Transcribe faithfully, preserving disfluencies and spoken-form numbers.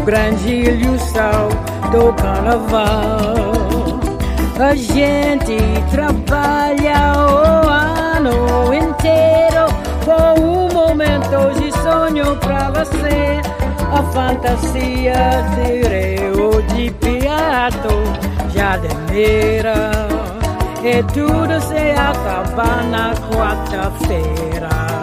grande ilusão do carnaval. A gente trabalha o ano inteiro por um momento de sonho pra você. A fantasia de Rio de Piato, Jardineira, e tudo se acaba na quarta-feira.